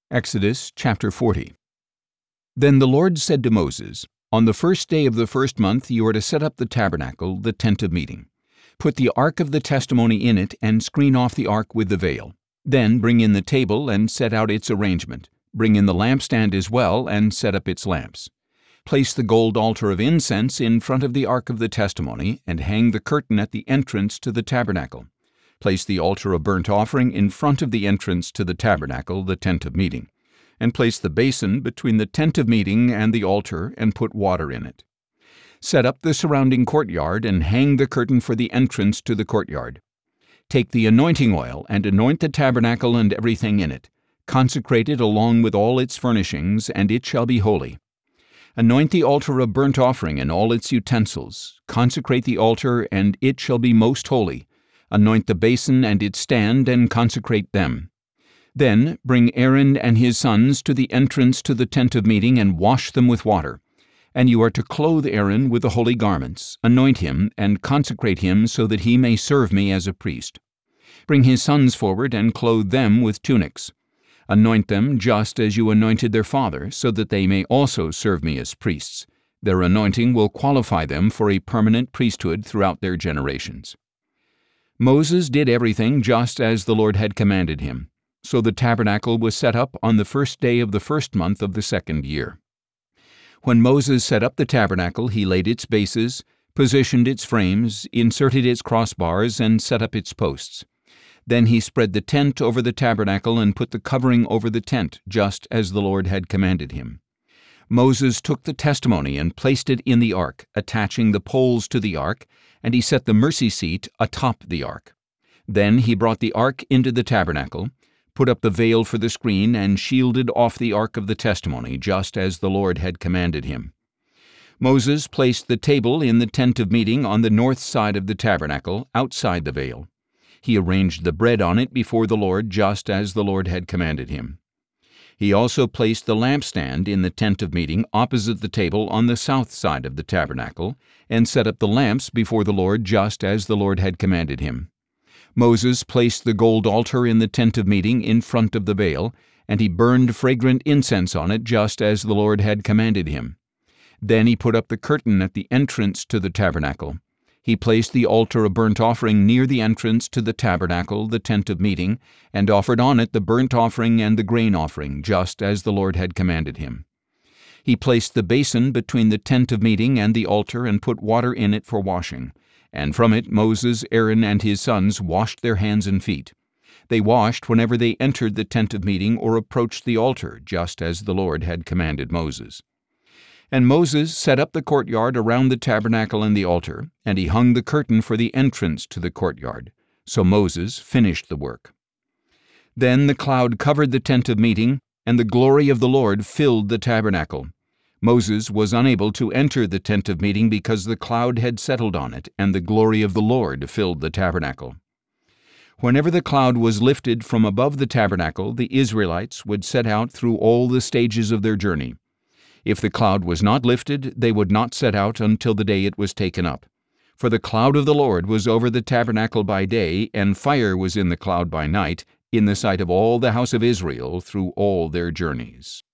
Exodus chapter 40. Then the Lord said to Moses, On the first day of the first month you are to set up the tabernacle, the tent of meeting. Put the ark of the testimony in it, and screen off the ark with the veil. Then bring in the table and set out its arrangement. Bring in the lampstand as well, and set up its lamps. Place the gold altar of incense in front of the ark of the testimony, and hang the curtain at the entrance to the tabernacle. Place the altar of burnt offering in front of the entrance to the tabernacle, the tent of meeting, and place the basin between the tent of meeting and the altar, and put water in it. Set up the surrounding courtyard, and hang the curtain for the entrance to the courtyard. Take the anointing oil, and anoint the tabernacle and everything in it. Consecrate it along with all its furnishings, and it shall be holy. Anoint the altar of burnt offering and all its utensils. Consecrate the altar, and it shall be most holy. Anoint the basin and its stand, and consecrate them. Then bring Aaron and his sons to the entrance to the tent of meeting, and wash them with water. And you are to clothe Aaron with the holy garments, anoint him, and consecrate him so that he may serve me as a priest. Bring his sons forward, and clothe them with tunics. Anoint them just as you anointed their father, so that they may also serve me as priests. Their anointing will qualify them for a permanent priesthood throughout their generations. Moses did everything just as the Lord had commanded him. So the tabernacle was set up on the first day of the first month of the second year. When Moses set up the tabernacle, he laid its bases, positioned its frames, inserted its crossbars, and set up its posts. Then he spread the tent over the tabernacle and put the covering over the tent, just as the Lord had commanded him. Moses took the testimony and placed it in the ark, attaching the poles to the ark, and he set the mercy seat atop the ark. Then he brought the ark into the tabernacle, put up the veil for the screen, and shielded off the ark of the testimony, just as the Lord had commanded him. Moses placed the table in the tent of meeting on the north side of the tabernacle, outside the veil. He arranged the bread on it before the Lord, just as the Lord had commanded him. He also placed the lampstand in the tent of meeting opposite the table on the south side of the tabernacle, and set up the lamps before the Lord, just as the Lord had commanded him. Moses placed the gold altar in the tent of meeting in front of the veil, and he burned fragrant incense on it, just as the Lord had commanded him. Then he put up the curtain at the entrance to the tabernacle. He placed the altar of burnt offering near the entrance to the tabernacle, the tent of meeting, and offered on it the burnt offering and the grain offering, just as the Lord had commanded him. He placed the basin between the tent of meeting and the altar, and put water in it for washing. And from it Moses, Aaron, and his sons washed their hands and feet. They washed whenever they entered the tent of meeting or approached the altar, just as the Lord had commanded Moses. And Moses set up the courtyard around the tabernacle and the altar, and he hung the curtain for the entrance to the courtyard. So Moses finished the work. Then the cloud covered the tent of meeting, and the glory of the Lord filled the tabernacle. Moses was unable to enter the tent of meeting because the cloud had settled on it, and the glory of the Lord filled the tabernacle. Whenever the cloud was lifted from above the tabernacle, the Israelites would set out through all the stages of their journey. If the cloud was not lifted, they would not set out until the day it was taken up. For the cloud of the Lord was over the tabernacle by day, and fire was in the cloud by night, in the sight of all the house of Israel through all their journeys.